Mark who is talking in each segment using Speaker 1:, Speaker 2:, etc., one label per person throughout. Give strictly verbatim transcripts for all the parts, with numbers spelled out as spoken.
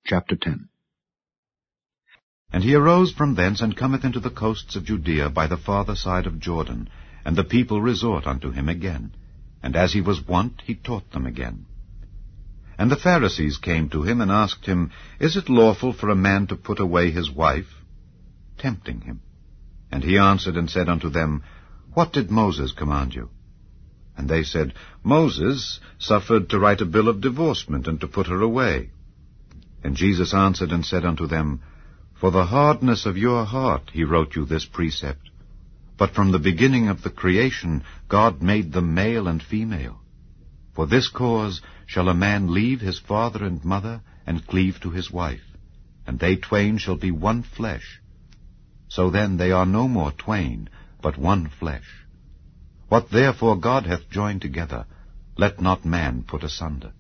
Speaker 1: Chapter ten.
Speaker 2: And he arose from thence, and cometh into the coasts of Judea by the farther side of Jordan, and the people resort unto him again. And as he was wont, he taught them again. And the Pharisees came to him, and asked him, Is it lawful for a man to put away his wife? Tempting him. And he answered and said unto them, What did Moses command you? And they said, Moses suffered to write a bill of divorcement, and to put her away. And Jesus answered and said unto them, For the hardness of your heart he wrote you this precept. But from the beginning of the creation God made them male and female. For this cause shall a man leave his father and mother, and cleave to his wife, and they twain shall be one flesh. So then they are no more twain, but one flesh. What therefore God hath joined together, let not man put asunder.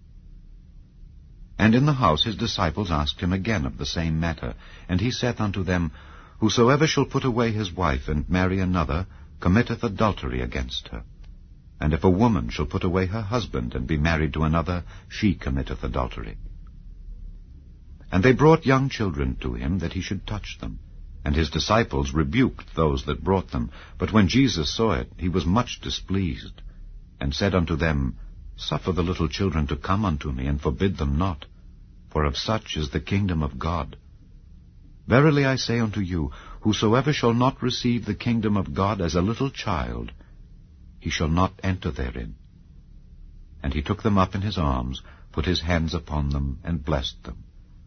Speaker 2: And in the house his disciples asked him again of the same matter. And he saith unto them, Whosoever shall put away his wife, and marry another, committeth adultery against her. And if a woman shall put away her husband, and be married to another, she committeth adultery. And they brought young children to him, that he should touch them. And his disciples rebuked those that brought them. But when Jesus saw it, he was much displeased, and said unto them, Suffer the little children to come unto me, and forbid them not, for of such is the kingdom of God. Verily I say unto you, whosoever shall not receive the kingdom of God as a little child, he shall not enter therein. And he took them up in his arms, put his hands upon them, and blessed them.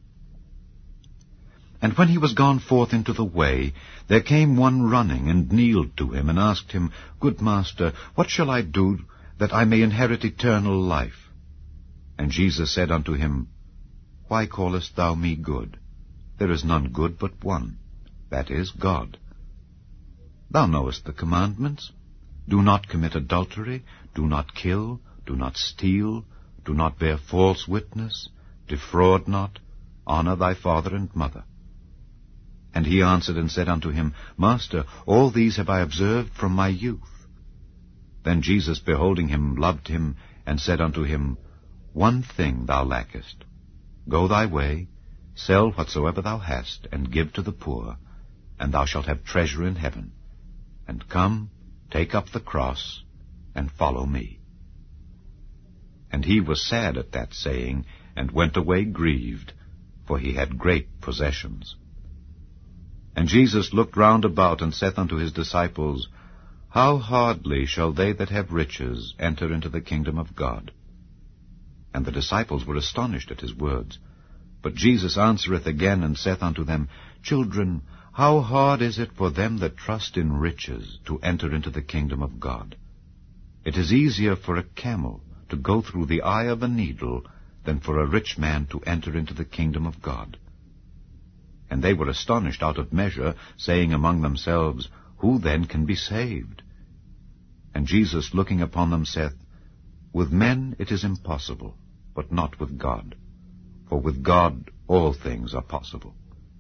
Speaker 2: And when he was gone forth into the way, there came one running, and kneeled to him, and asked him, Good master, what shall I do, that I may inherit eternal life? And Jesus said unto him, Why callest thou me good? There is none good but one, that is, God. Thou knowest the commandments. Do not commit adultery, do not kill, do not steal, do not bear false witness, defraud not, honor thy father and mother. And he answered and said unto him, Master, all these have I observed from my youth. Then Jesus, beholding him, loved him, and said unto him, One thing thou lackest. Go thy way, sell whatsoever thou hast, and give to the poor, and thou shalt have treasure in heaven. And come, take up the cross, and follow me. And he was sad at that saying, and went away grieved, for he had great possessions. And Jesus looked round about, and saith unto his disciples, How hardly shall they that have riches enter into the kingdom of God? And the disciples were astonished at his words. But Jesus answereth again, and saith unto them, Children, how hard is it for them that trust in riches to enter into the kingdom of God? It is easier for a camel to go through the eye of a needle than for a rich man to enter into the kingdom of God. And they were astonished out of measure, saying among themselves, Who then can be saved? And Jesus, looking upon them, saith, With men it is impossible, but not with God. For with God all things are possible.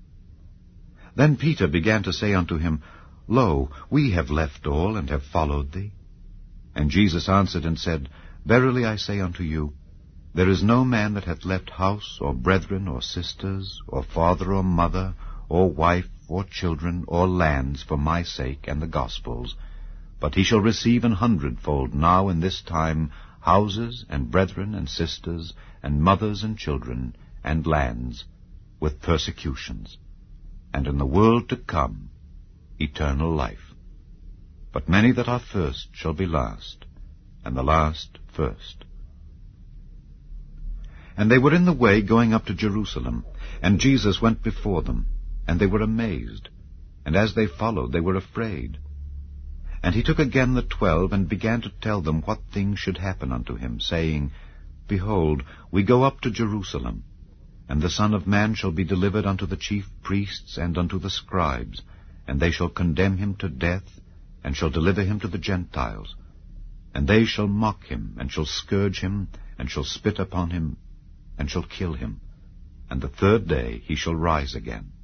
Speaker 2: Then Peter began to say unto him, Lo, we have left all, and have followed thee. And Jesus answered and said, Verily I say unto you, there is no man that hath left house, or brethren, or sisters, or father, or mother, or wife, or children, or lands, for my sake and the gospel's, but he shall receive an hundredfold now in this time houses, and brethren, and sisters, and mothers, and children, and lands, with persecutions, and in the world to come eternal life. But many that are first shall be last, and the last first. And they were in the way going up to Jerusalem, and Jesus went before them, and they were amazed, and as they followed they were afraid. And he took again the twelve, and began to tell them what things should happen unto him, saying, Behold, we go up to Jerusalem, and the Son of Man shall be delivered unto the chief priests and unto the scribes, and they shall condemn him to death, and shall deliver him to the Gentiles. And they shall mock him, and shall scourge him, and shall spit upon him, and shall kill him, and the third day he shall rise again.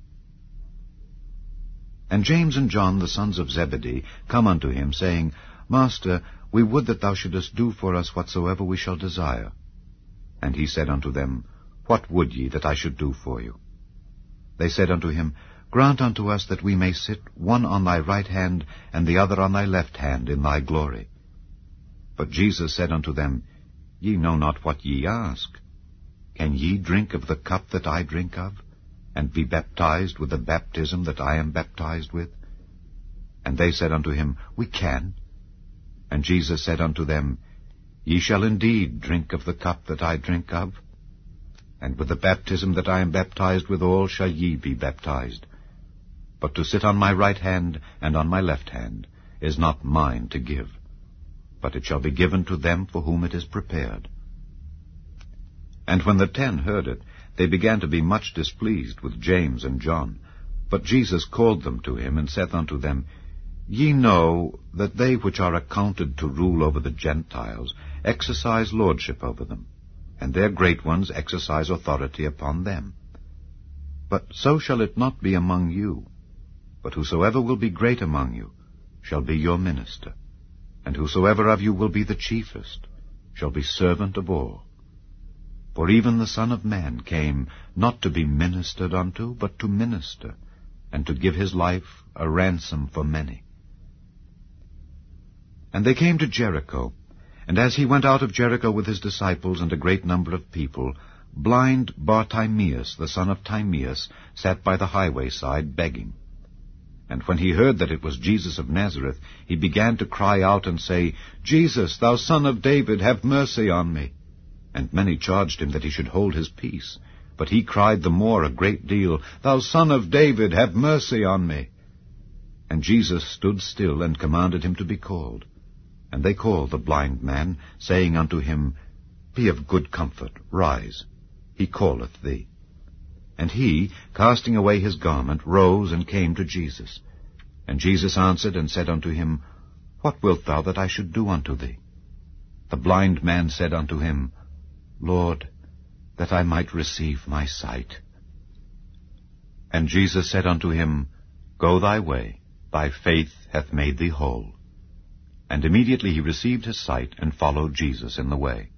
Speaker 2: And James and John, the sons of Zebedee, come unto him, saying, Master, we would that thou shouldest do for us whatsoever we shall desire. And he said unto them, What would ye that I should do for you? They said unto him, Grant unto us that we may sit one on thy right hand, and the other on thy left hand, in thy glory. But Jesus said unto them, Ye know not what ye ask. Can ye drink of the cup that I drink of, and be baptized with the baptism that I am baptized with? And they said unto him, We can. And Jesus said unto them, Ye shall indeed drink of the cup that I drink of, and with the baptism that I am baptized withal shall ye be baptized. But to sit on my right hand and on my left hand is not mine to give, but it shall be given to them for whom it is prepared. And when the ten heard it, they began to be much displeased with James and John. But Jesus called them to him, and saith unto them, Ye know that they which are accounted to rule over the Gentiles exercise lordship over them, and their great ones exercise authority upon them. But so shall it not be among you. But whosoever will be great among you shall be your minister, and whosoever of you will be the chiefest shall be servant of all. For even the Son of Man came not to be ministered unto, but to minister, and to give his life a ransom for many. And they came to Jericho, and as he went out of Jericho with his disciples and a great number of people, blind Bartimaeus, the son of Timaeus, sat by the highway side begging. And when he heard that it was Jesus of Nazareth, he began to cry out and say, Jesus, thou son of David, have mercy on me. And many charged him that he should hold his peace. But he cried the more a great deal, Thou son of David, have mercy on me. And Jesus stood still, and commanded him to be called. And they called the blind man, saying unto him, Be of good comfort, rise, he calleth thee. And he, casting away his garment, rose and came to Jesus. And Jesus answered and said unto him, What wilt thou that I should do unto thee? The blind man said unto him, Lord, that I might receive my sight. And Jesus said unto him, Go thy way, thy faith hath made thee whole. And immediately he received his sight, and followed Jesus in the way.